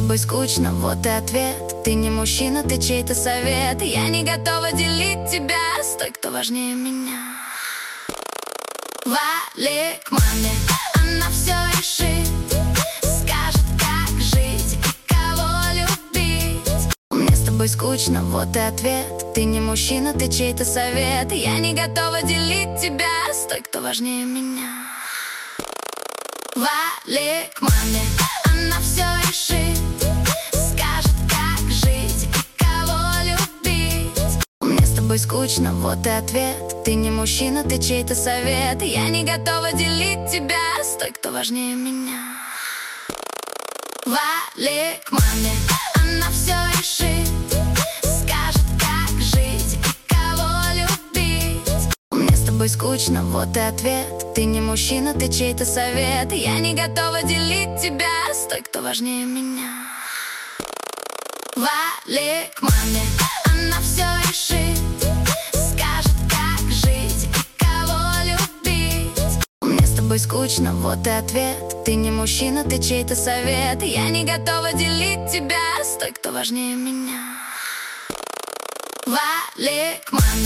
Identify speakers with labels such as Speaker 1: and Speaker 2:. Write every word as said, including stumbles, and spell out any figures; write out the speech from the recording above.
Speaker 1: тобой скучно, вот и ответ. Ты не мужчина, ты чей-то совет. Я не готова делить тебя с той, кто важнее меня. Вали к маме, она все решит. Скажет, как жить и кого любить. Мне с тобой скучно, вот и ответ. Ты не мужчина, ты чей-то совет. Я не готова делить тебя с той, кто важнее меня. Вали к маме, она все решит. Скажет, как жить и кого любить. Мне с тобой скучно, вот и ответ. Ты не мужчина, ты чей-то совет. Я не готова делить тебя с той, кто важнее меня. Вали к маме, она все решит. Скажет, как жить и кого любить. Мне с тобой скучно, вот и ответ. Ты не мужчина, ты чей-то совет. Я не готова делить тебя с той, кто важнее меня. Вали к маме, она все решит. Скажет, как жить и кого любить. Мне с тобой скучно, вот и ответ. Ты не мужчина, ты чей-то совет. Я не готова делить тебя с той, кто важнее меня. Вали к маме.